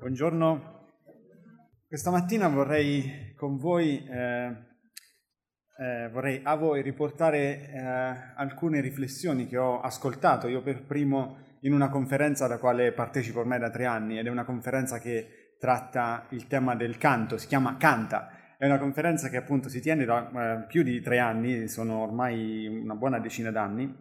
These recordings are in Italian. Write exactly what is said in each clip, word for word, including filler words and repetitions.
Buongiorno, questa mattina vorrei con voi, eh, eh, vorrei a voi riportare eh, alcune riflessioni che ho ascoltato io per primo in una conferenza alla quale partecipo ormai da tre anni ed è una conferenza che tratta il tema del canto, si chiama Canta. È una conferenza che appunto si tiene da eh, più di tre anni, sono ormai una buona decina d'anni,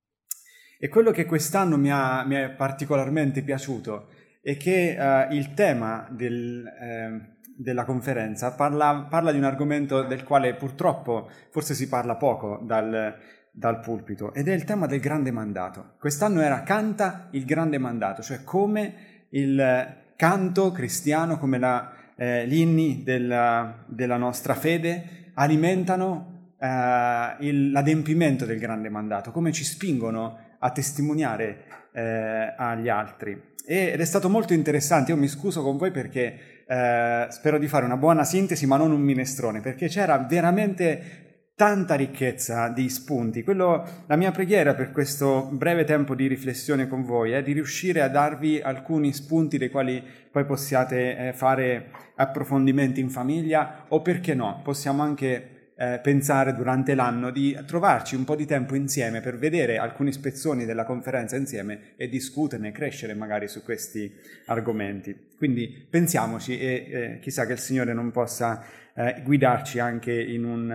e quello che quest'anno mi, ha, mi è particolarmente piaciuto è che uh, il tema del, eh, della conferenza parla, parla di un argomento del quale purtroppo forse si parla poco dal, dal pulpito, ed è il tema del grande mandato. Quest'anno era Canta il grande mandato, cioè come il canto cristiano, come la, eh, gli inni della, della nostra fede alimentano eh, il, l'adempimento del grande mandato, come ci spingono a testimoniare eh, agli altri. Ed è stato molto interessante. Io mi scuso con voi perché eh, spero di fare una buona sintesi, ma non un minestrone, perché c'era veramente tanta ricchezza di spunti. Quello, la mia preghiera per questo breve tempo di riflessione con voi è di riuscire a darvi alcuni spunti dei quali poi possiate eh, fare approfondimenti in famiglia, o perché no, possiamo anche Eh, pensare durante l'anno di trovarci un po' di tempo insieme per vedere alcuni spezzoni della conferenza insieme e discuterne, crescere magari su questi argomenti. Quindi pensiamoci e eh, chissà che il Signore non possa eh, guidarci anche in un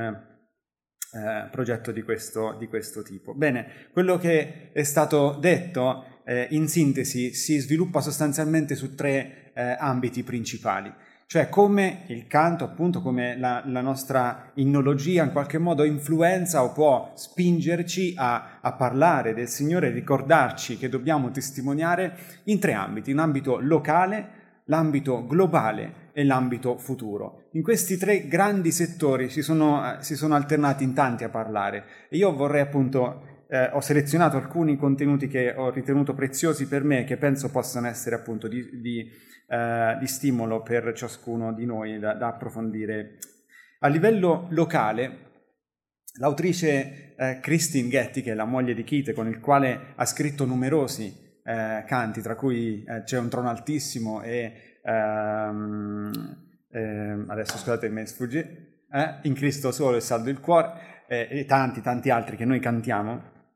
eh, progetto di questo, di questo tipo. Bene, quello che è stato detto eh, in sintesi si sviluppa sostanzialmente su tre eh, ambiti principali. Cioè come il canto, appunto, come la, la nostra innologia in qualche modo influenza o può spingerci a, a parlare del Signore, ricordarci che dobbiamo testimoniare in tre ambiti: un ambito locale, l'ambito globale e l'ambito futuro. In questi tre grandi settori si sono, si sono alternati in tanti a parlare, e io vorrei appunto, eh, ho selezionato alcuni contenuti che ho ritenuto preziosi per me e che penso possano essere appunto di, di Uh, di stimolo per ciascuno di noi da, da approfondire. A livello locale, l'autrice uh, Christine Getty, che è la moglie di Keith, con il quale ha scritto numerosi uh, canti, tra cui uh, C'è un trono altissimo e um, eh, adesso scusate mi sfugge eh? In Cristo solo è saldo il cuore, eh, e tanti tanti altri che noi cantiamo.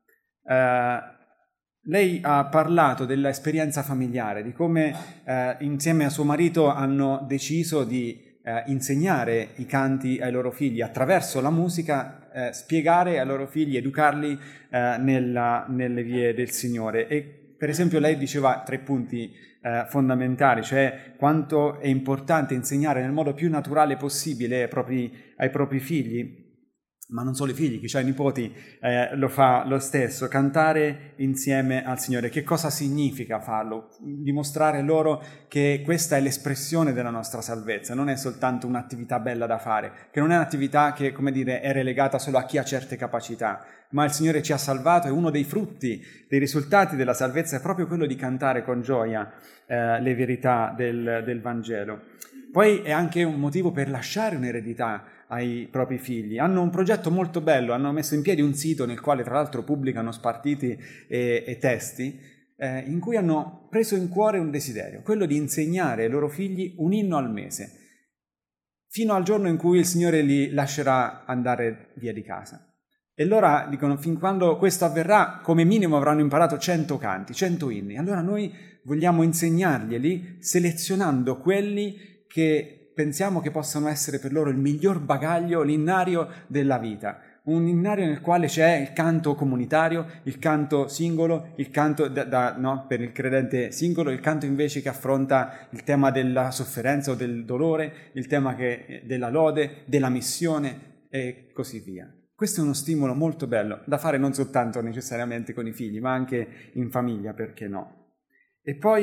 Uh, Lei ha parlato dell'esperienza familiare, di come eh, insieme a suo marito hanno deciso di eh, insegnare i canti ai loro figli attraverso la musica, eh, spiegare ai loro figli, educarli eh, nella, nelle vie del Signore. E per esempio lei diceva tre punti eh, fondamentali, cioè quanto è importante insegnare nel modo più naturale possibile ai propri, ai propri figli, ma non solo i figli, chi ha i nipoti eh, lo fa lo stesso, cantare insieme al Signore. Che cosa significa farlo? Dimostrare loro che questa è l'espressione della nostra salvezza, non è soltanto un'attività bella da fare, che non è un'attività che, come dire, è relegata solo a chi ha certe capacità, ma il Signore ci ha salvato e uno dei frutti, dei risultati della salvezza è proprio quello di cantare con gioia eh, le verità del, del Vangelo. Poi è anche un motivo per lasciare un'eredità ai propri figli. Hanno un progetto molto bello, hanno messo in piedi un sito nel quale tra l'altro pubblicano spartiti e, e testi, eh, in cui hanno preso in cuore un desiderio, quello di insegnare ai loro figli un inno al mese, fino al giorno in cui il Signore li lascerà andare via di casa. E allora dicono, fin quando questo avverrà, come minimo avranno imparato cento canti, cento inni. Allora noi vogliamo insegnarglieli selezionando quelli che pensiamo che possano essere per loro il miglior bagaglio, l'innario della vita. Un innario nel quale c'è il canto comunitario, il canto singolo, il canto da, da, no, per il credente singolo, il canto invece che affronta il tema della sofferenza o del dolore, il tema che, della lode, della missione e così via. Questo è uno stimolo molto bello, da fare non soltanto necessariamente con i figli, ma anche in famiglia, perché no? E poi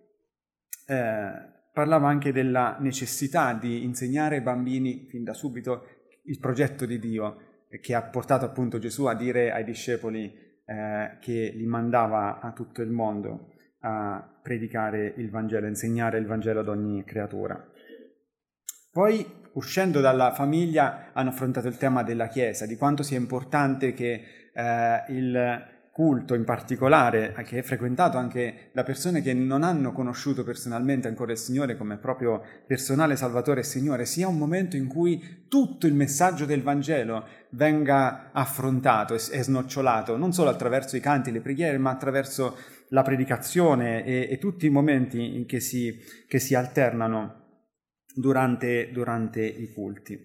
eh, parlava anche della necessità di insegnare ai bambini fin da subito il progetto di Dio, che ha portato appunto Gesù a dire ai discepoli eh, che li mandava a tutto il mondo a predicare il Vangelo, a insegnare il Vangelo ad ogni creatura. Poi, uscendo dalla famiglia, hanno affrontato il tema della Chiesa, di quanto sia importante che eh, il culto in particolare, che è frequentato anche da persone che non hanno conosciuto personalmente ancora il Signore come proprio personale Salvatore e Signore, sia un momento in cui tutto il messaggio del Vangelo venga affrontato e snocciolato, non solo attraverso i canti e le preghiere, ma attraverso la predicazione e, e tutti i momenti che si, che si alternano durante, durante i culti.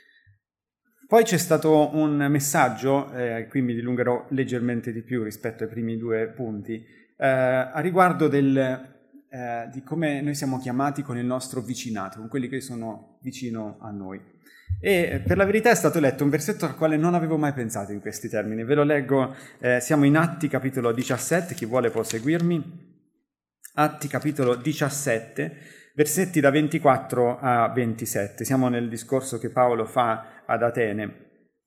Poi c'è stato un messaggio, eh, qui mi dilungherò leggermente di più rispetto ai primi due punti, eh, a riguardo del, eh, di come noi siamo chiamati con il nostro vicinato, con quelli che sono vicino a noi. E per la verità è stato letto un versetto al quale non avevo mai pensato in questi termini. Ve lo leggo, eh, siamo in Atti capitolo diciassette, chi vuole può seguirmi. Atti capitolo diciassette, versetti da ventiquattro a ventisette. Siamo nel discorso che Paolo fa ad Atene.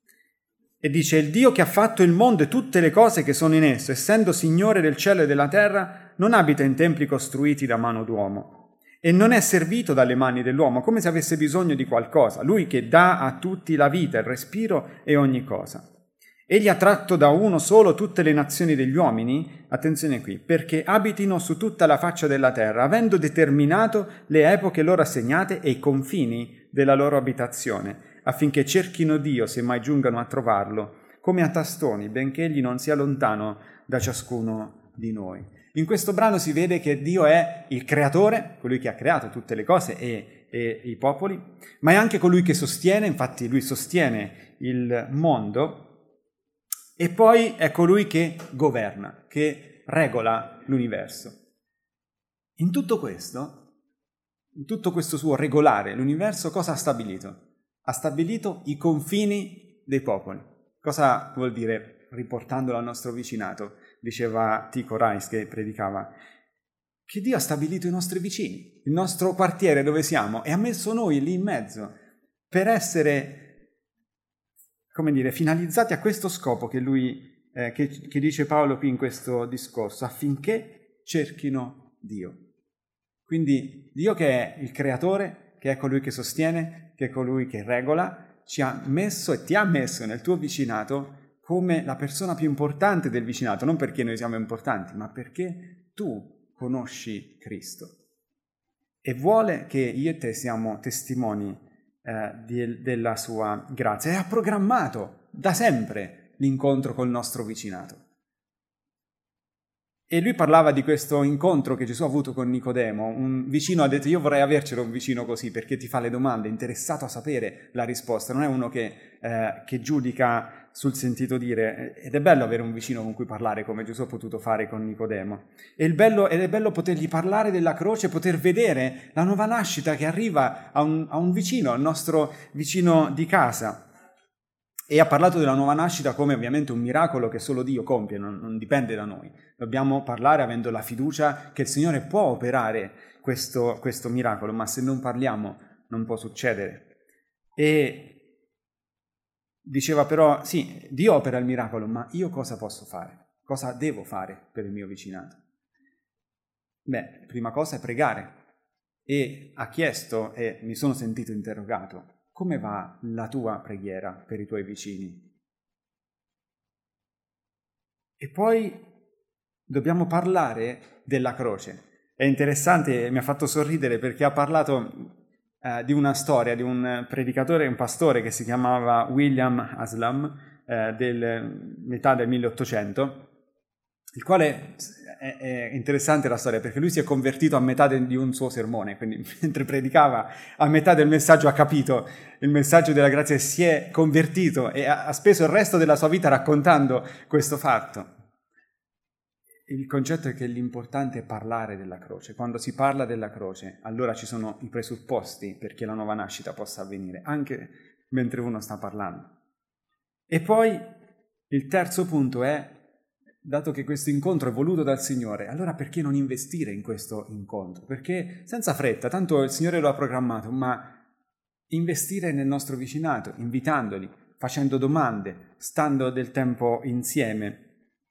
E dice: il Dio che ha fatto il mondo e tutte le cose che sono in esso, essendo Signore del cielo e della terra, non abita in templi costruiti da mano d'uomo. E non è servito dalle mani dell'uomo, come se avesse bisogno di qualcosa, lui che dà a tutti la vita, il respiro e ogni cosa. Egli ha tratto da uno solo tutte le nazioni degli uomini, attenzione qui, perché abitino su tutta la faccia della terra, avendo determinato le epoche loro assegnate e i confini della loro abitazione, affinché cerchino Dio se mai giungano a trovarlo, come a tastoni, benché egli non sia lontano da ciascuno di noi. In questo brano si vede che Dio è il creatore, colui che ha creato tutte le cose e, e i popoli, ma è anche colui che sostiene, infatti lui sostiene il mondo, e poi è colui che governa, che regola l'universo. In tutto questo, in tutto questo suo regolare l'universo, cosa ha stabilito? Ha stabilito i confini dei popoli. Cosa vuol dire, riportandolo al nostro vicinato? Diceva Tycho Reis che predicava, che Dio ha stabilito i nostri vicini, il nostro quartiere dove siamo, e ha messo noi lì in mezzo per essere, come dire, finalizzati a questo scopo che lui, eh, che, che dice Paolo qui in questo discorso, affinché cerchino Dio. Quindi Dio, che è il creatore, che è colui che sostiene, che è colui che regola, ci ha messo e ti ha messo nel tuo vicinato come la persona più importante del vicinato, non perché noi siamo importanti, ma perché tu conosci Cristo. E vuole che io e te siamo testimoni eh, di, della sua grazia. E ha programmato da sempre l'incontro col nostro vicinato. E lui parlava di questo incontro che Gesù ha avuto con Nicodemo. Un vicino ha detto: io vorrei avercelo un vicino così, perché ti fa le domande, interessato a sapere la risposta. Non è uno che, eh, che giudica sul sentito dire. Ed è bello avere un vicino con cui parlare, come Gesù ha potuto fare con Nicodemo. E il bello, ed è bello potergli parlare della croce, poter vedere la nuova nascita che arriva a un, a un vicino, al nostro vicino di casa. E ha parlato della nuova nascita come ovviamente un miracolo che solo Dio compie, non, non dipende da noi. Dobbiamo parlare avendo la fiducia che il Signore può operare questo, questo miracolo, ma se non parliamo non può succedere. E diceva però, sì, Dio opera il miracolo, ma io cosa posso fare? Cosa devo fare per il mio vicinato? Beh, prima cosa è pregare. E ha chiesto, e mi sono sentito interrogato, come va la tua preghiera per i tuoi vicini? E poi dobbiamo parlare della croce. È interessante, mi ha fatto sorridere perché ha parlato eh, di una storia di un predicatore, un pastore che si chiamava William Haslam, eh, del metà del milleottocento, il quale è, è interessante la storia perché lui si è convertito a metà de, di un suo sermone, quindi mentre predicava a metà del messaggio ha capito il messaggio della grazia e si è convertito e ha, ha speso il resto della sua vita raccontando questo fatto. Il concetto è che l'importante è parlare della croce. Quando si parla della croce, allora ci sono i presupposti perché la nuova nascita possa avvenire, anche mentre uno sta parlando. E poi il terzo punto è: dato che questo incontro è voluto dal Signore, allora perché non investire in questo incontro? Perché senza fretta, tanto il Signore lo ha programmato, ma investire nel nostro vicinato, invitandoli, facendo domande, stando del tempo insieme.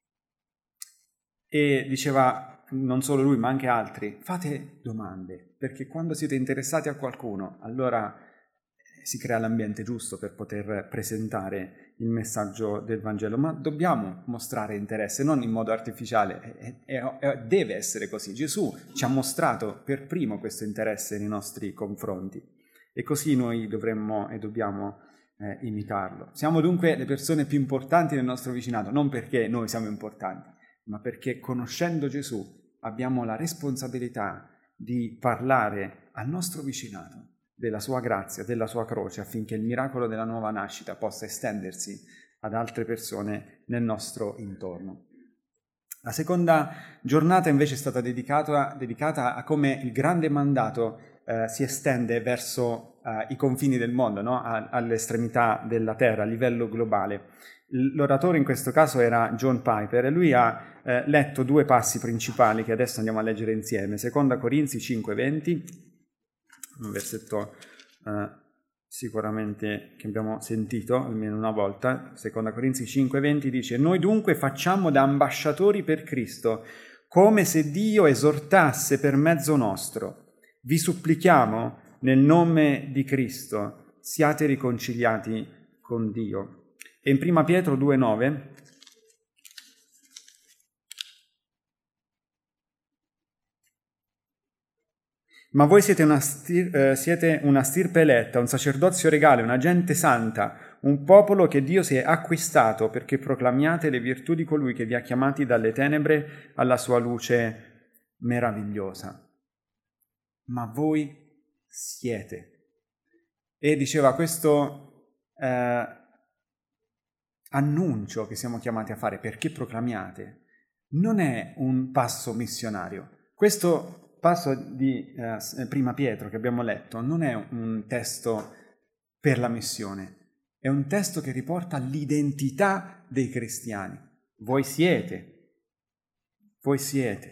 E diceva, non solo lui, ma anche altri, fate domande, perché quando siete interessati a qualcuno, allora si crea l'ambiente giusto per poter presentare il messaggio del Vangelo, ma dobbiamo mostrare interesse, non in modo artificiale, e, e, e deve essere così. Gesù ci ha mostrato per primo questo interesse nei nostri confronti e così noi dovremmo e dobbiamo eh, imitarlo. Siamo dunque le persone più importanti del nostro vicinato, non perché noi siamo importanti, ma perché conoscendo Gesù abbiamo la responsabilità di parlare al nostro vicinato della sua grazia, della sua croce, affinché il miracolo della nuova nascita possa estendersi ad altre persone nel nostro intorno. La seconda giornata invece è stata dedicata, dedicata a come il grande mandato eh, si estende verso eh, i confini del mondo, no? a, all'estremità della terra, a livello globale. L'oratore in questo caso era John Piper e lui ha eh, letto due passi principali che adesso andiamo a leggere insieme. Seconda Corinzi cinque venti, un versetto eh, sicuramente che abbiamo sentito almeno una volta. Seconda Corinzi cinque venti dice: noi dunque facciamo da ambasciatori per Cristo, come se Dio esortasse per mezzo nostro. Vi supplichiamo nel nome di Cristo, siate riconciliati con Dio. E in prima Pietro due nove ma voi siete una, stir- eh, siete una stirpe eletta, un sacerdozio regale, una gente santa, un popolo che Dio si è acquistato perché proclamiate le virtù di colui che vi ha chiamati dalle tenebre alla sua luce meravigliosa. Ma voi siete. E diceva questo eh, annuncio che siamo chiamati a fare, perché proclamiate, non è un passo missionario. Questo passo di eh, prima Pietro che abbiamo letto non è un testo per la missione, è un testo che riporta l'identità dei cristiani. Voi siete, voi siete.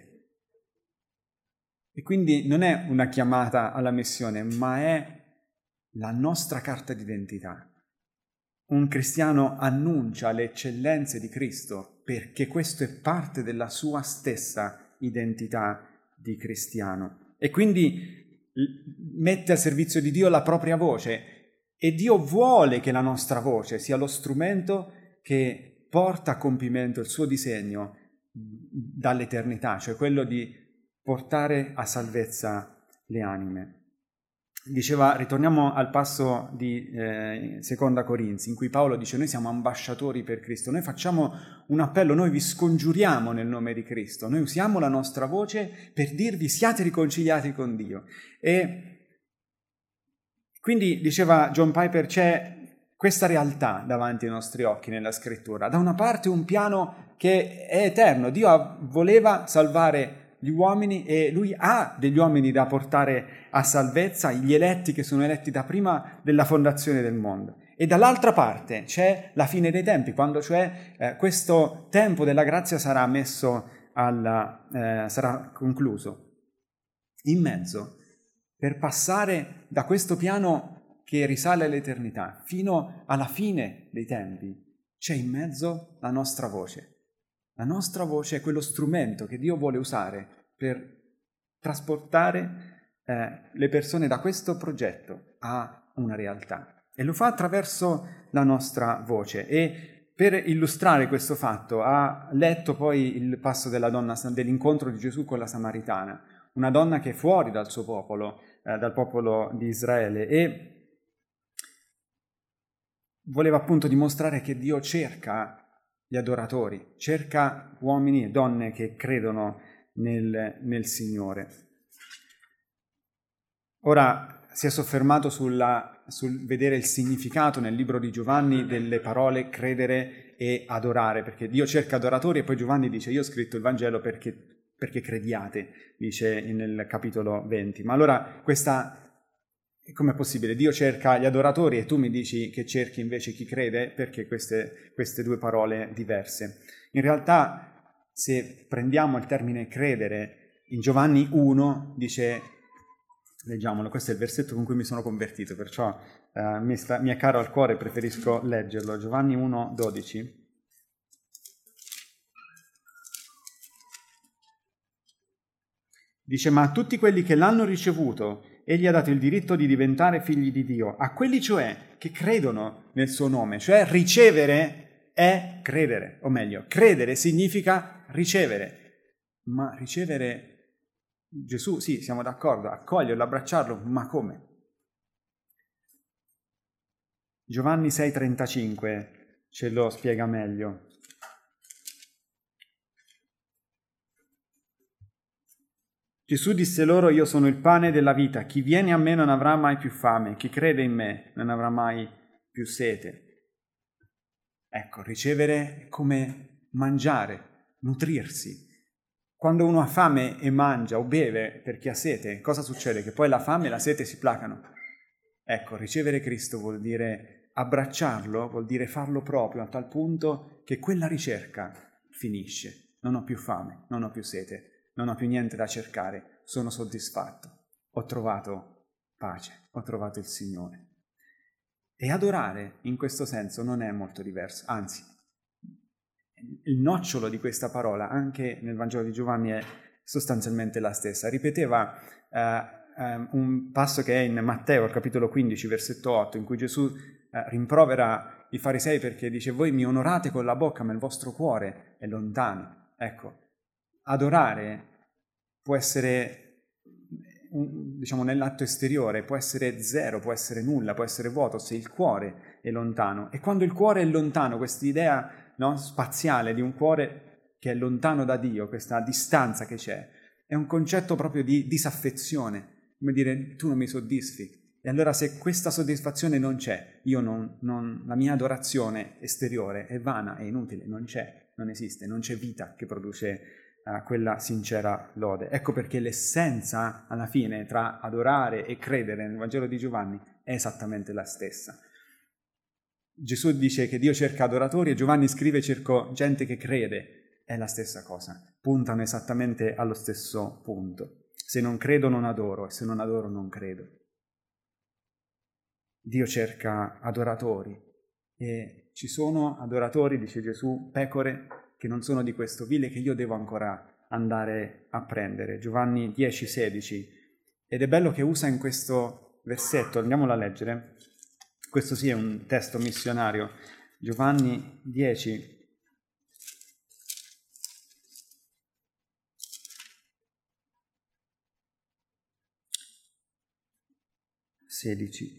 E quindi non è una chiamata alla missione, ma è la nostra carta d'identità. Un cristiano annuncia le eccellenze di Cristo perché questo è parte della sua stessa identità di cristiano. E quindi mette al servizio di Dio la propria voce e Dio vuole che la nostra voce sia lo strumento che porta a compimento il suo disegno dall'eternità, cioè quello di portare a salvezza le anime. Diceva, ritorniamo al passo di eh, Seconda Corinzi, in cui Paolo dice: noi siamo ambasciatori per Cristo, noi facciamo un appello, noi vi scongiuriamo nel nome di Cristo, noi usiamo la nostra voce per dirvi siate riconciliati con Dio. E quindi, diceva John Piper, c'è questa realtà davanti ai nostri occhi nella Scrittura. Da una parte un piano che è eterno, Dio voleva salvare gli uomini e lui ha degli uomini da portare a salvezza, gli eletti che sono eletti da prima della fondazione del mondo. E dall'altra parte c'è la fine dei tempi, quando cioè eh, questo tempo della grazia sarà messo alla, eh, sarà concluso. In mezzo, per passare da questo piano che risale all'eternità fino alla fine dei tempi, c'è in mezzo la nostra voce. La nostra voce è quello strumento che Dio vuole usare per trasportare eh, le persone da questo progetto a una realtà. E lo fa attraverso la nostra voce. E per illustrare questo fatto ha letto poi il passo della donna, dell'incontro di Gesù con la Samaritana, una donna che è fuori dal suo popolo, eh, dal popolo di Israele, e voleva appunto dimostrare che Dio cerca gli adoratori, cerca uomini e donne che credono nel, nel Signore. Ora si è soffermato sulla, sul vedere il significato nel libro di Giovanni delle parole credere e adorare, perché Dio cerca adoratori e poi Giovanni dice: io ho scritto il Vangelo perché, perché crediate, dice nel capitolo venti. Ma allora questa... com'è possibile? Dio cerca gli adoratori e tu mi dici che cerchi invece chi crede? Perché queste, queste due parole diverse? In realtà, se prendiamo il termine credere, in Giovanni uno dice, leggiamolo, questo è il versetto con cui mi sono convertito, perciò eh, mi, sta, mi è caro al cuore, preferisco leggerlo. Giovanni uno dodici. Dice: ma a tutti quelli che l'hanno ricevuto egli ha dato il diritto di diventare figli di Dio, a quelli cioè che credono nel suo nome, cioè ricevere è credere, o meglio, credere significa ricevere, ma ricevere Gesù, sì, siamo d'accordo, accoglierlo, abbracciarlo, ma come? Giovanni sei trentacinque ce lo spiega meglio. Gesù disse loro: io sono il pane della vita, chi viene a me non avrà mai più fame, chi crede in me non avrà mai più sete. Ecco, ricevere è come mangiare, nutrirsi. Quando uno ha fame e mangia o beve perché ha sete, cosa succede? Che poi la fame e la sete si placano. Ecco, ricevere Cristo vuol dire abbracciarlo, vuol dire farlo proprio a tal punto che quella ricerca finisce. Non ho più fame, non ho più sete. Non ho più niente da cercare, sono soddisfatto, ho trovato pace, ho trovato il Signore. E adorare in questo senso non è molto diverso, anzi, il nocciolo di questa parola anche nel Vangelo di Giovanni è sostanzialmente la stessa. Ripeteva eh, eh, un passo che è in Matteo, capitolo quindici, versetto otto, in cui Gesù eh, rimprovera i farisei perché dice: voi mi onorate con la bocca ma il vostro cuore è lontano. Ecco, adorare può essere, diciamo, nell'atto esteriore, può essere zero, può essere nulla, può essere vuoto se il cuore è lontano. E quando il cuore è lontano, questa idea, no, spaziale di un cuore che è lontano da Dio, questa distanza che c'è, è un concetto proprio di disaffezione, come dire: tu non mi soddisfi. E allora se questa soddisfazione non c'è, io non, non, la mia adorazione esteriore è vana, è inutile, non c'è, non esiste, non c'è vita che produce a quella sincera lode. Ecco perché l'essenza, alla fine, tra adorare e credere nel Vangelo di Giovanni è esattamente la stessa. Gesù dice che Dio cerca adoratori e Giovanni scrive: cerco gente che crede. È la stessa cosa, puntano esattamente allo stesso punto. Se non credo non adoro, e se non adoro non credo. Dio cerca adoratori e ci sono adoratori, dice Gesù, pecore che non sono di questo vile, che io devo ancora andare a prendere. Giovanni dieci sedici. Ed è bello che usa in questo versetto, andiamolo a leggere, questo sì è un testo missionario, Giovanni dieci sedici.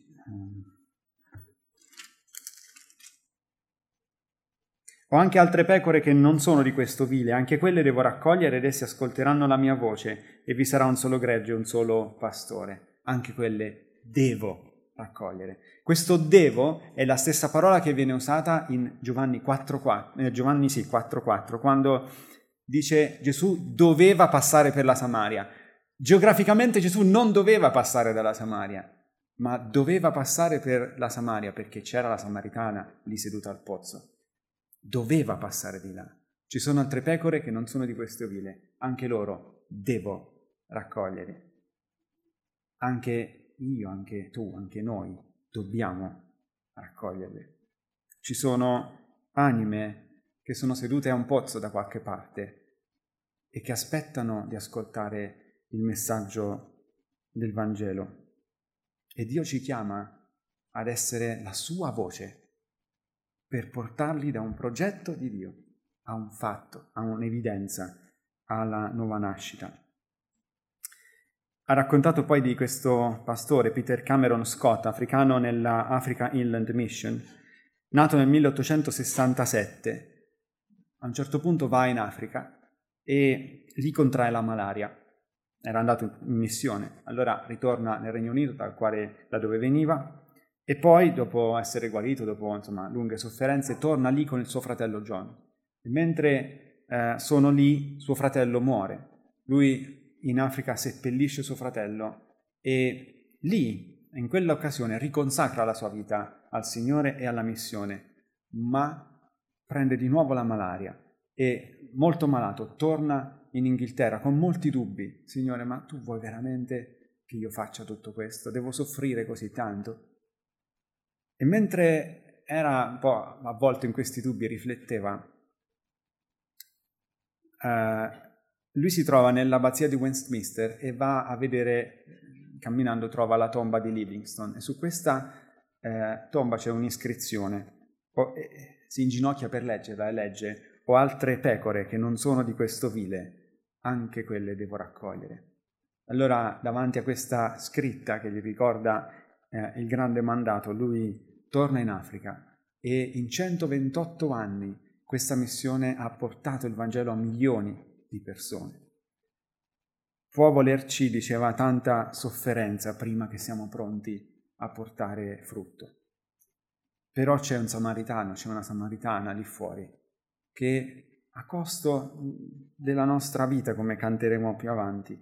Ho anche altre pecore che non sono di questo vile, anche quelle devo raccogliere ed esse ascolteranno la mia voce e vi sarà un solo gregge e un solo pastore. Anche quelle devo raccogliere. Questo devo è la stessa parola che viene usata in Giovanni quattro quattro, eh, Giovanni sì, quattro quattro, quando dice Gesù doveva passare per la Samaria. Geograficamente Gesù non doveva passare dalla Samaria, ma doveva passare per la Samaria perché c'era la Samaritana lì seduta al pozzo. Doveva passare di là. Ci sono altre pecore che non sono di questo vile, anche loro devo raccogliere. Anche io, anche tu, anche noi dobbiamo raccoglierle. Ci sono anime che sono sedute a un pozzo da qualche parte e che aspettano di ascoltare il messaggio del Vangelo. E Dio ci chiama ad essere la sua voce per portarli da un progetto di Dio a un fatto, a un'evidenza, alla nuova nascita. Ha raccontato poi di questo pastore, Peter Cameron Scott, africano nella Africa Inland Mission, nato nel milleottocentosessantasette. A un certo punto va in Africa e lì contrae la malaria. Era andato in missione, allora ritorna nel Regno Unito, dal quale, da dove veniva, e poi, dopo essere guarito, dopo insomma, lunghe sofferenze, torna lì con il suo fratello John. E mentre eh, sono lì, suo fratello muore. Lui in Africa seppellisce suo fratello e lì, in quell'occasione, riconsacra la sua vita al Signore e alla missione, ma prende di nuovo la malaria e, molto malato, torna in Inghilterra con molti dubbi. Signore, ma tu vuoi veramente che io faccia tutto questo? Devo soffrire così tanto? E mentre era un po' avvolto in questi dubbi e rifletteva, eh, lui si trova nell'abbazia di Westminster e va a vedere camminando trova la tomba di Livingstone e su questa eh, tomba c'è un'iscrizione. O, eh, si inginocchia per leggerla e legge: «Ho altre pecore che non sono di questo vile, anche quelle devo raccogliere». Allora, davanti a questa scritta che gli ricorda eh, il grande mandato, lui torna in Africa e in centoventotto anni questa missione ha portato il Vangelo a milioni di persone. Può volerci, diceva, tanta sofferenza prima che siamo pronti a portare frutto. Però c'è un samaritano, c'è una samaritana lì fuori che a costo della nostra vita, come canteremo più avanti,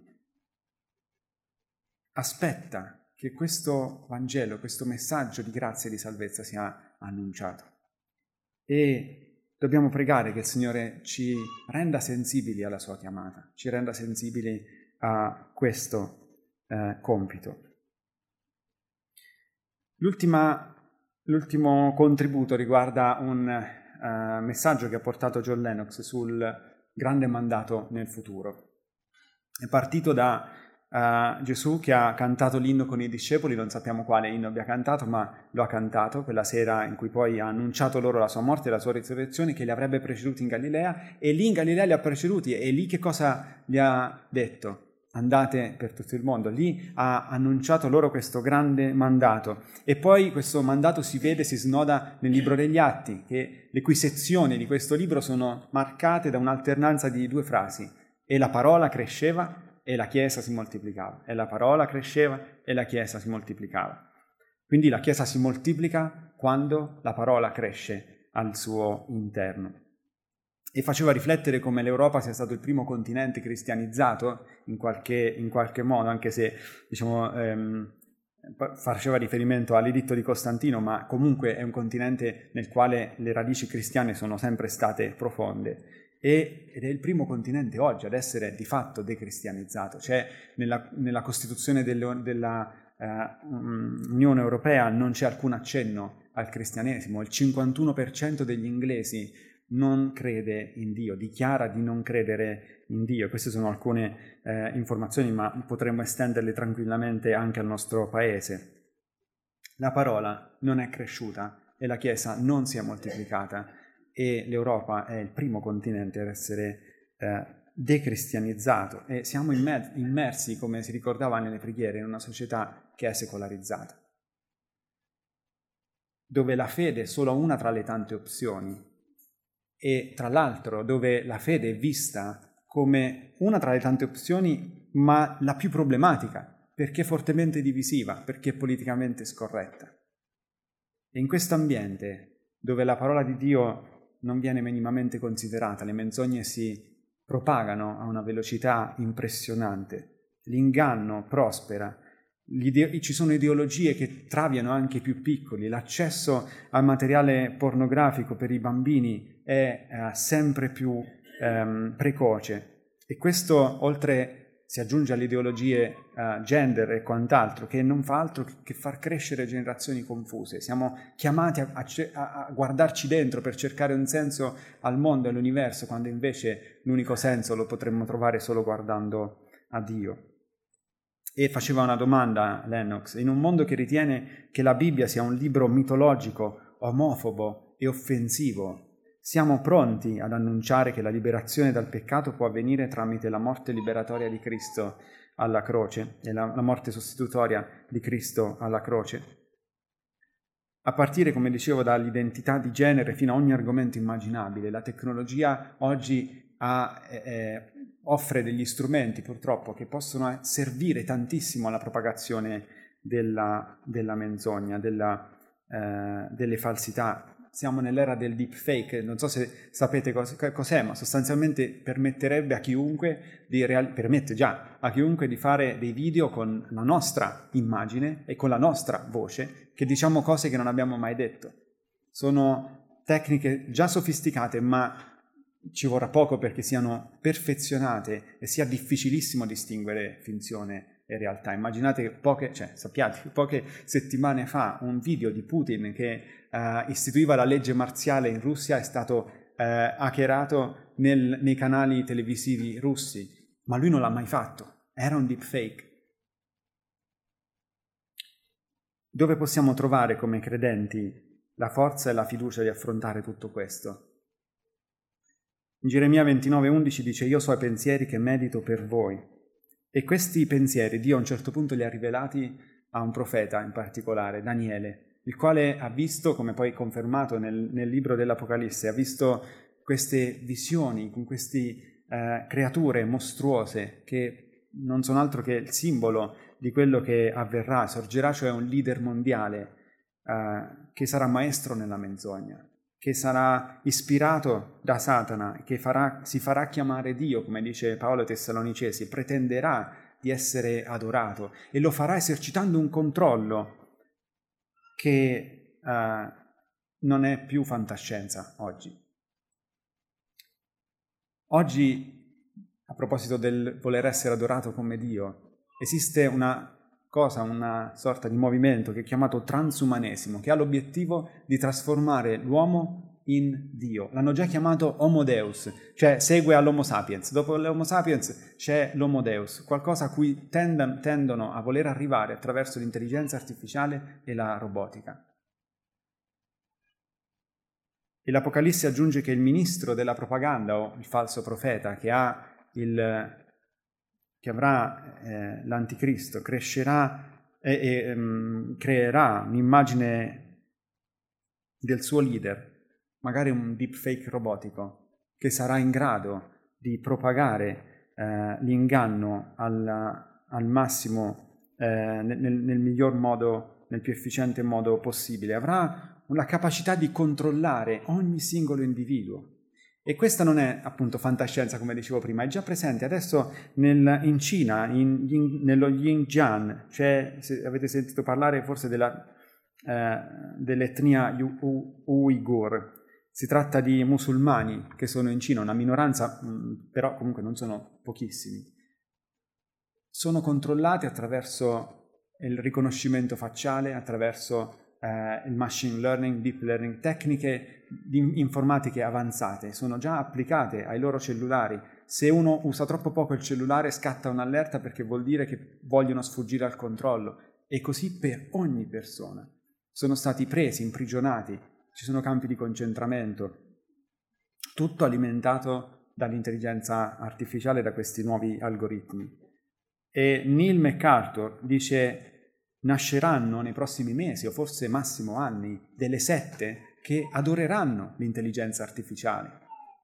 aspetta che questo Vangelo, questo messaggio di grazia e di salvezza sia annunciato. E dobbiamo pregare che il Signore ci renda sensibili alla sua chiamata, ci renda sensibili a questo eh, compito. L'ultima, l'ultimo contributo riguarda un uh, messaggio che ha portato John Lennox sul grande mandato nel futuro. È partito da uh, Gesù che ha cantato l'inno con i discepoli, non sappiamo quale inno abbia cantato, ma lo ha cantato quella sera in cui poi ha annunciato loro la sua morte e la sua risurrezione, che li avrebbe preceduti in Galilea, e lì in Galilea li ha preceduti, e lì che cosa gli ha detto? Andate per tutto il mondo. Lì ha annunciato loro questo grande mandato e poi questo mandato si vede, si snoda nel libro degli Atti, che le cui sezioni di questo libro sono marcate da un'alternanza di due frasi: e la parola cresceva e la Chiesa si moltiplicava, e la parola cresceva e la Chiesa si moltiplicava. Quindi la Chiesa si moltiplica quando la parola cresce al suo interno. E faceva riflettere come l'Europa sia stato il primo continente cristianizzato in qualche, in qualche modo, anche se diciamo, ehm, faceva riferimento all'editto di Costantino, ma comunque è un continente nel quale le radici cristiane sono sempre state profonde. E, ed è il primo continente oggi ad essere di fatto decristianizzato. C'è nella, nella Costituzione delle, della eh, Unione Europea non c'è alcun accenno al cristianesimo. Il cinquantuno per cento degli inglesi non crede in Dio, dichiara di non credere in Dio. Queste sono alcune eh, informazioni, ma potremmo estenderle tranquillamente anche al nostro paese. La parola non è cresciuta e la Chiesa non si è moltiplicata, e l'Europa è il primo continente ad essere eh, decristianizzato, e siamo immersi, come si ricordava nelle preghiere, in una società che è secolarizzata, dove la fede è solo una tra le tante opzioni, e tra l'altro dove la fede è vista come una tra le tante opzioni, ma la più problematica, perché è fortemente divisiva, perché è politicamente scorretta. E in questo ambiente, dove la parola di Dio non viene minimamente considerata, le menzogne si propagano a una velocità impressionante, l'inganno prospera, ci sono ideologie che traviano anche i più piccoli, l'accesso al materiale pornografico per i bambini è eh, sempre più ehm, precoce, e questo oltre si aggiunge alle ideologie eh, gender e quant'altro, che non fa altro che far crescere generazioni confuse. Siamo chiamati a, a, a guardarci dentro per cercare un senso al mondo e all'universo, quando invece l'unico senso lo potremmo trovare solo guardando a Dio. E faceva una domanda Lennox: in un mondo che ritiene che la Bibbia sia un libro mitologico, omofobo e offensivo, siamo pronti ad annunciare che la liberazione dal peccato può avvenire tramite la morte liberatoria di Cristo alla croce e la, la morte sostitutoria di Cristo alla croce? A partire, come dicevo, dall'identità di genere fino a ogni argomento immaginabile, la tecnologia oggi ha... Eh, offre degli strumenti, purtroppo, che possono servire tantissimo alla propagazione della, della menzogna, della, eh, delle falsità. Siamo nell'era del deepfake, non so se sapete cos- cos'è, ma sostanzialmente permetterebbe a chiunque di real- permette già a chiunque di fare dei video con la nostra immagine e con la nostra voce, che diciamo cose che non abbiamo mai detto. Sono tecniche già sofisticate, ma ci vorrà poco perché siano perfezionate e sia difficilissimo distinguere finzione e realtà. Immaginate che poche, cioè sappiate, poche settimane fa un video di Putin che uh, istituiva la legge marziale in Russia è stato uh, hackerato nel, nei canali televisivi russi, ma lui non l'ha mai fatto, era un deepfake. Dove possiamo trovare come credenti la forza e la fiducia di affrontare tutto questo? In Geremia ventinove undici dice: io so i pensieri che medito per voi. E questi pensieri Dio a un certo punto li ha rivelati a un profeta in particolare, Daniele, il quale ha visto, come poi confermato nel, nel libro dell'Apocalisse, ha visto queste visioni con queste eh, creature mostruose che non sono altro che il simbolo di quello che avverrà. Sorgerà cioè un leader mondiale eh, che sarà maestro nella menzogna, che sarà ispirato da Satana, che farà, si farà chiamare Dio, come dice Paolo ai Tessalonicesi, pretenderà di essere adorato e lo farà esercitando un controllo che eh, non è più fantascienza oggi. Oggi, a proposito del voler essere adorato come Dio, esiste una cosa, una sorta di movimento che è chiamato transumanesimo, che ha l'obiettivo di trasformare l'uomo in Dio. L'hanno già chiamato Homo Deus, cioè segue all'Homo sapiens. Dopo l'Homo sapiens c'è l'Homo Deus, qualcosa a cui tendono, tendono a voler arrivare attraverso l'intelligenza artificiale e la robotica. E l'Apocalisse aggiunge che il ministro della propaganda, o il falso profeta, che, ha il, che avrà eh, l'anticristo, crescerà e, e um, creerà un'immagine del suo leader, magari un deepfake robotico, che sarà in grado di propagare eh, l'inganno al, al massimo, eh, nel, nel miglior modo, nel più efficiente modo possibile. Avrà la capacità di controllare ogni singolo individuo. E questa non è appunto fantascienza, come dicevo prima, è già presente adesso nel, in Cina, in, in, nello Xinjiang, cioè, se avete sentito parlare forse della, eh, dell'etnia Uighur. Si tratta di musulmani che sono in Cina, una minoranza, mh, però comunque non sono pochissimi. Sono controllati attraverso il riconoscimento facciale, attraverso Uh, il machine learning, deep learning, tecniche di informatiche avanzate, sono già applicate ai loro cellulari. Se uno usa troppo poco il cellulare scatta un'allerta perché vuol dire che vogliono sfuggire al controllo, e così per ogni persona. Sono stati presi, imprigionati, ci sono campi di concentramento, tutto alimentato dall'intelligenza artificiale, da questi nuovi algoritmi. E Neil MacArthur dice: nasceranno nei prossimi mesi o forse massimo anni delle sette che adoreranno l'intelligenza artificiale.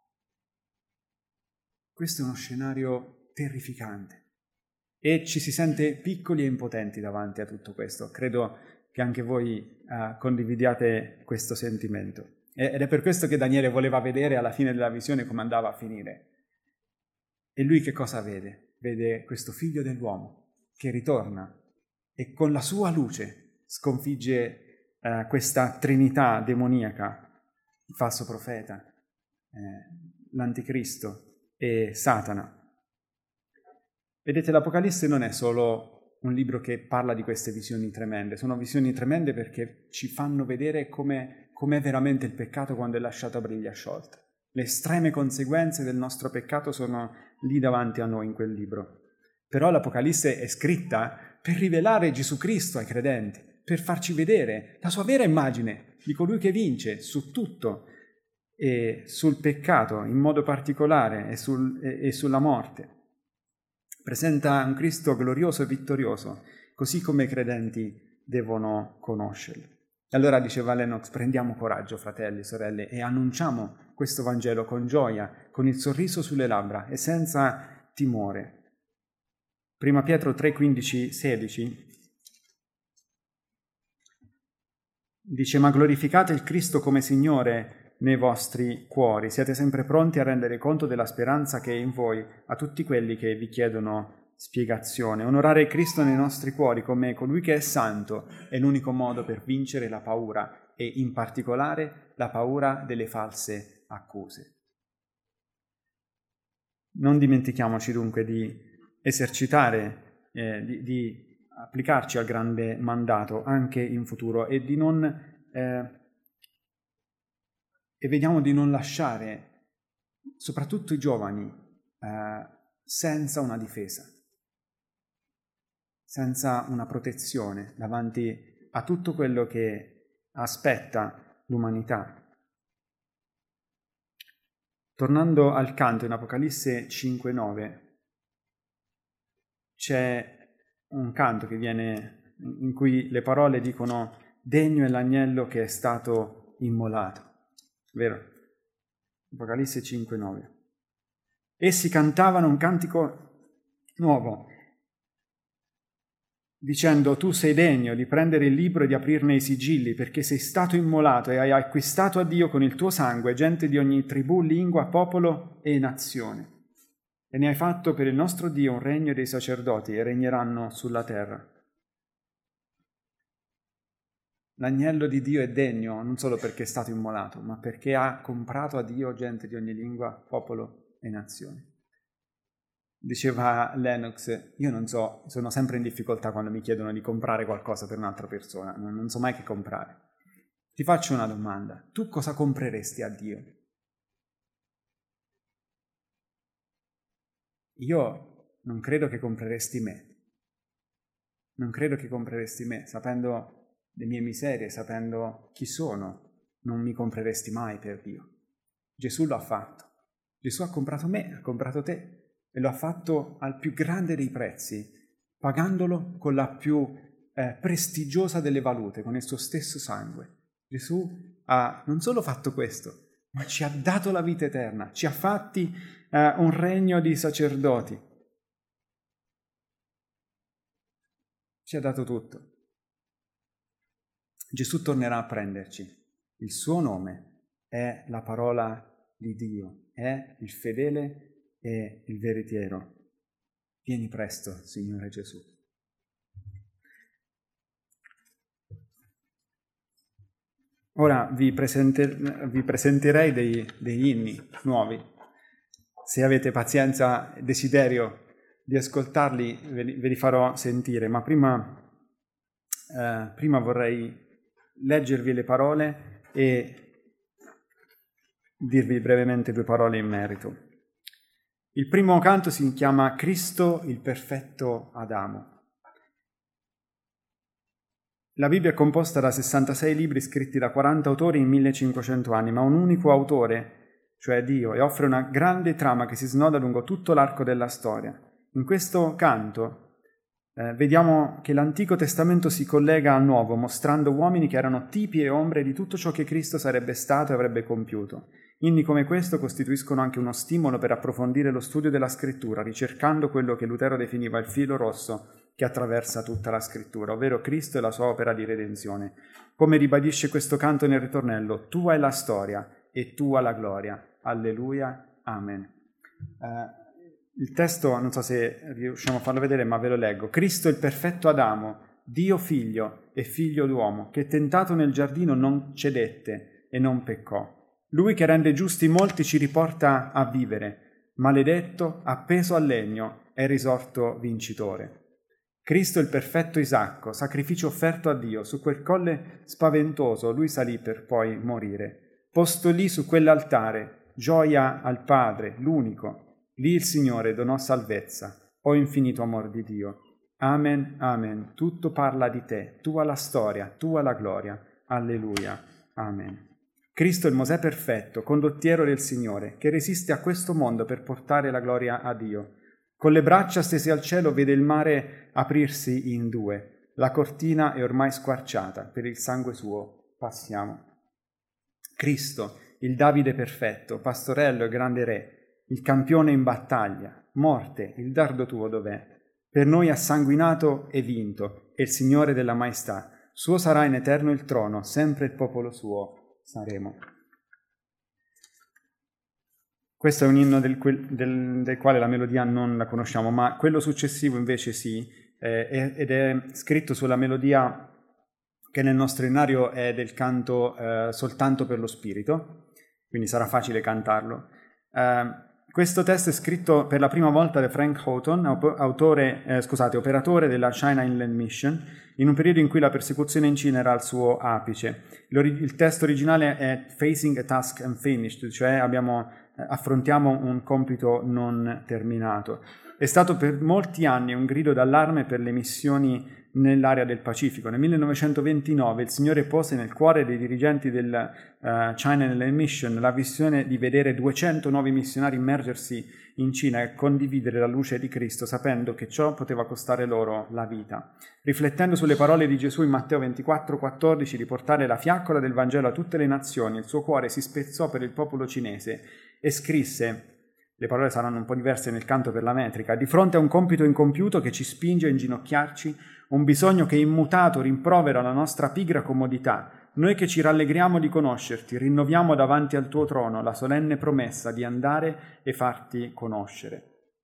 Questo è uno scenario terrificante e ci si sente piccoli e impotenti davanti a tutto questo. Credo che anche voi uh, condividiate questo sentimento. Ed è per questo che Daniele voleva vedere alla fine della visione come andava a finire. E lui che cosa vede? Vede questo figlio dell'uomo che ritorna e con la sua luce sconfigge eh, questa trinità demoniaca, il falso profeta, eh, l'anticristo e Satana. Vedete, l'Apocalisse non è solo un libro che parla di queste visioni tremende, sono visioni tremende perché ci fanno vedere come, com'è veramente il peccato quando è lasciato a briglia sciolta. Le estreme conseguenze del nostro peccato sono lì davanti a noi in quel libro. Però l'Apocalisse è scritta per rivelare Gesù Cristo ai credenti, per farci vedere la sua vera immagine di colui che vince su tutto e sul peccato in modo particolare e, sul, e, e sulla morte. Presenta un Cristo glorioso e vittorioso, così come i credenti devono conoscerlo. E allora diceva Lennox: prendiamo coraggio, fratelli e sorelle, e annunciamo questo Vangelo con gioia, con il sorriso sulle labbra e senza timore. Prima Pietro tre, quindici, sedici dice: ma glorificate il Cristo come Signore nei vostri cuori, siate sempre pronti a rendere conto della speranza che è in voi a tutti quelli che vi chiedono spiegazione. Onorare Cristo nei nostri cuori come colui che è santo è l'unico modo per vincere la paura, e in particolare la paura delle false accuse. Non dimentichiamoci dunque di esercitare, eh, di, di applicarci al grande mandato anche in futuro e di non eh, e vediamo di non lasciare soprattutto i giovani eh, senza una difesa, senza una protezione davanti a tutto quello che aspetta l'umanità. Tornando al canto in Apocalisse cinque nove, c'è un canto che viene, in cui le parole dicono «Degno è l'agnello che è stato immolato». Vero? Apocalisse cinque nove. Essi cantavano un cantico nuovo, dicendo «Tu sei degno di prendere il libro e di aprirne i sigilli, perché sei stato immolato e hai acquistato a Dio con il tuo sangue gente di ogni tribù, lingua, popolo e nazione. E ne hai fatto per il nostro Dio un regno dei sacerdoti e regneranno sulla terra». L'agnello di Dio è degno non solo perché è stato immolato, ma perché ha comprato a Dio gente di ogni lingua, popolo e nazione. Diceva Lennox, io non so, sono sempre in difficoltà quando mi chiedono di comprare qualcosa per un'altra persona, non so mai che comprare. Ti faccio una domanda, tu cosa compreresti a Dio? Io non credo che compreresti me, non credo che compreresti me, sapendo le mie miserie, sapendo chi sono, non mi compreresti mai per Dio. Gesù lo ha fatto, Gesù ha comprato me, ha comprato te, e lo ha fatto al più grande dei prezzi, pagandolo con la più eh, prestigiosa delle valute, con il suo stesso sangue. Gesù ha non solo fatto questo, ma ci ha dato la vita eterna, ci ha fatti eh, un regno di sacerdoti. Ci ha dato tutto. Gesù tornerà a prenderci. Il suo nome è la parola di Dio, è il fedele e il veritiero. Vieni presto, Signore Gesù. Ora vi, presenter- vi presenterei dei, degli inni nuovi. Se avete pazienza e desiderio di ascoltarli, ve li, ve li farò sentire, ma prima, eh, prima vorrei leggervi le parole e dirvi brevemente due parole in merito. Il primo canto si chiama Cristo il perfetto Adamo. La Bibbia è composta da sessantasei libri scritti da quaranta autori in millecinquecento anni, ma un unico autore, cioè Dio, e offre una grande trama che si snoda lungo tutto l'arco della storia. In questo canto eh, vediamo che l'Antico Testamento si collega al Nuovo, mostrando uomini che erano tipi e ombre di tutto ciò che Cristo sarebbe stato e avrebbe compiuto. Inni come questo costituiscono anche uno stimolo per approfondire lo studio della Scrittura, ricercando quello che Lutero definiva il filo rosso che attraversa tutta la Scrittura, ovvero Cristo e la sua opera di redenzione. Come ribadisce questo canto nel ritornello, tua è la storia e tua la gloria. Alleluia, amen. Uh, il testo, non so se riusciamo a farlo vedere, ma ve lo leggo. Cristo è il perfetto Adamo, Dio figlio e figlio d'uomo, che tentato nel giardino non cedette e non peccò. Lui che rende giusti molti ci riporta a vivere, maledetto, appeso al legno, è risorto vincitore. Cristo il perfetto Isacco, sacrificio offerto a Dio, su quel colle spaventoso lui salì per poi morire. Posto lì su quell'altare, gioia al Padre, l'unico, lì il Signore donò salvezza, o infinito amor di Dio. Amen, amen, tutto parla di te, tua la storia, tua la gloria. Alleluia, amen. Cristo è il Mosè perfetto, condottiero del Signore, che resiste a questo mondo per portare la gloria a Dio. Con le braccia stese al cielo vede il mare aprirsi in due. La cortina è ormai squarciata, per il sangue suo passiamo. Cristo, il Davide perfetto, pastorello e grande re, il campione in battaglia, morte, il dardo tuo dov'è? Per noi ha sanguinato e vinto, è il Signore della maestà. Suo sarà in eterno il trono, sempre il popolo suo saremo. Questo è un inno del, del, del quale la melodia non la conosciamo, ma quello successivo invece sì, eh, ed è scritto sulla melodia che nel nostro innario è del canto eh, Soltanto per lo Spirito, quindi sarà facile cantarlo. Eh, questo testo è scritto per la prima volta da Frank Houghton, autore, eh, scusate, operatore della China Inland Mission, in un periodo in cui la persecuzione in Cina era al suo apice. Il testo originale è Facing a Task Unfinished, cioè abbiamo, eh, affrontiamo un compito non terminato. È stato per molti anni un grido d'allarme per le missioni nell'area del Pacifico. Nel millenovecentoventinove il Signore pose nel cuore dei dirigenti del uh, China Inland Mission la visione di vedere duecento nuovi missionari immergersi in Cina e condividere la luce di Cristo, sapendo che ciò poteva costare loro la vita. Riflettendo sulle parole di Gesù in Matteo ventiquattro quattordici di portare la fiaccola del Vangelo a tutte le nazioni, il suo cuore si spezzò per il popolo cinese e scrisse, le parole saranno un po' diverse nel canto per la metrica, di fronte a un compito incompiuto che ci spinge a inginocchiarci, un bisogno che immutato rimprovera la nostra pigra comodità, noi che ci rallegriamo di conoscerti, rinnoviamo davanti al tuo trono la solenne promessa di andare e farti conoscere.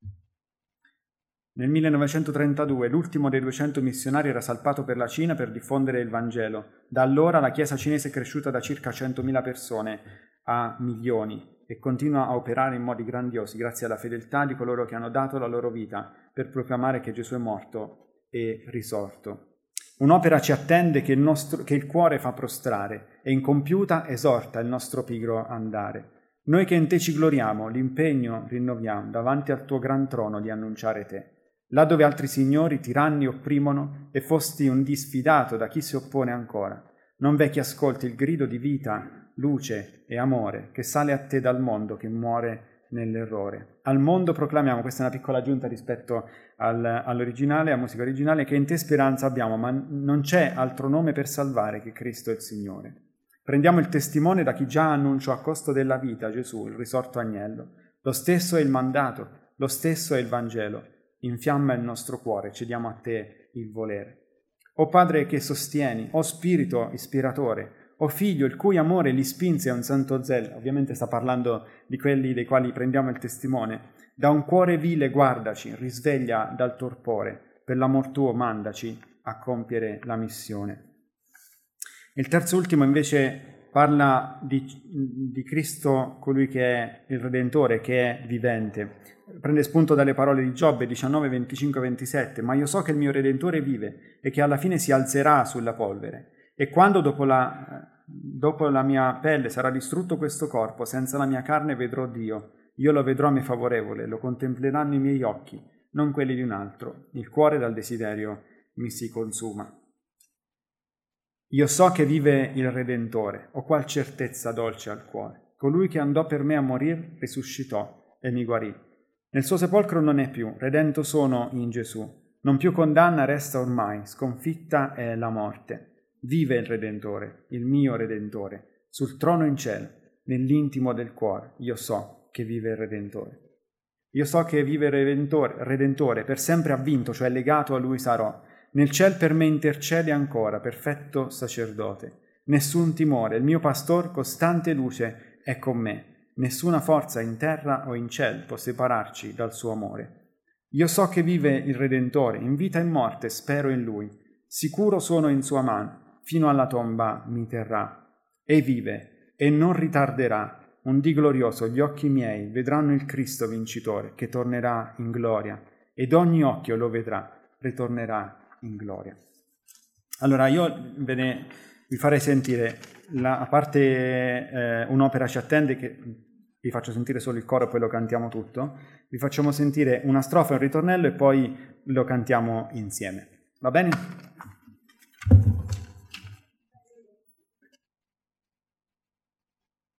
Nel millenovecentotrentadue l'ultimo dei duecento missionari era salpato per la Cina per diffondere il Vangelo. Da allora la Chiesa cinese è cresciuta da circa centomila persone a milioni e continua a operare in modi grandiosi grazie alla fedeltà di coloro che hanno dato la loro vita per proclamare che Gesù è morto e risorto. Un'opera ci attende che il, nostro, che il cuore fa prostrare e incompiuta esorta il nostro pigro andare. Noi che in te ci gloriamo, l'impegno rinnoviamo davanti al tuo gran trono di annunciare te. Là dove altri signori tiranni opprimono e fosti un disfidato da chi si oppone ancora, non v'è chi ascolti il grido di vita, luce e amore che sale a te dal mondo che muore nell'errore. Al mondo proclamiamo, questa è una piccola aggiunta rispetto al, all'originale, alla musica originale, che in te speranza abbiamo, ma non c'è altro nome per salvare che Cristo il Signore. Prendiamo il testimone da chi già annunciò a costo della vita Gesù, il risorto agnello. Lo stesso è il mandato, lo stesso è il Vangelo. Infiamma il nostro cuore, cediamo a te il volere. O Padre che sostieni, o Spirito ispiratore, o Figlio il cui amore li spinse a un santo zelo, ovviamente sta parlando di quelli dei quali prendiamo il testimone, da un cuore vile guardaci, risveglia dal torpore, per l'amor tuo mandaci a compiere la missione. Il terzo ultimo invece parla di, di Cristo, colui che è il Redentore, che è vivente. Prende spunto dalle parole di Giobbe diciannove, venticinque, ventisette, ma io so che il mio Redentore vive e che alla fine si alzerà sulla polvere. E quando dopo la, dopo la mia pelle sarà distrutto questo corpo, senza la mia carne vedrò Dio. Io lo vedrò a me favorevole, lo contempleranno i miei occhi, non quelli di un altro. Il cuore dal desiderio mi si consuma. Io so che vive il Redentore, ho qual certezza dolce al cuore. Colui che andò per me a morir risuscitò e mi guarì. Nel suo sepolcro non è più, redento sono in Gesù. Non più condanna resta ormai, sconfitta è la morte. Vive il Redentore, il mio Redentore, sul trono in cielo, nell'intimo del cuore. Io so che vive il Redentore. Io so che vive il Redentore, Redentore, per sempre ha vinto, cioè legato a Lui sarò. Nel ciel per me intercede ancora, perfetto sacerdote. Nessun timore, il mio pastor, costante luce, è con me. Nessuna forza in terra o in ciel può separarci dal suo amore. Io so che vive il Redentore, in vita e in morte spero in Lui. Sicuro sono in sua mano. Fino alla tomba mi terrà. E vive, e non ritarderà. Un dì glorioso gli occhi miei vedranno il Cristo vincitore, che tornerà in gloria, ed ogni occhio lo vedrà, ritornerà in gloria. Allora, io ve ne, vi farei sentire, la, a parte eh, un'opera ci attende, che vi faccio sentire solo il coro e poi lo cantiamo tutto, vi facciamo sentire una strofa e un ritornello e poi lo cantiamo insieme. Va bene?